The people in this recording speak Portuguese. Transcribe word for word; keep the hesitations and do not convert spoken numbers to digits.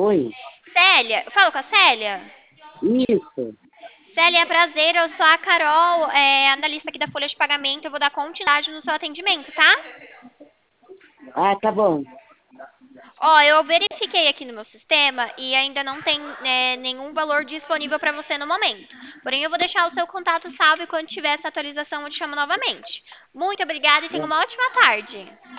Oi, Célia, eu falo com a Célia? isso. Célia, é prazer, eu sou a Carol, é, analista aqui da Folha de Pagamento, eu vou dar continuidade no seu atendimento, tá? Ah, tá bom. Ó, eu verifiquei aqui no meu sistema e ainda não tem né, nenhum valor disponível para você no momento. Porém, eu vou deixar o seu contato salvo e quando tiver essa atualização eu te chamo novamente. Muito obrigada e tenha uma ótima tarde.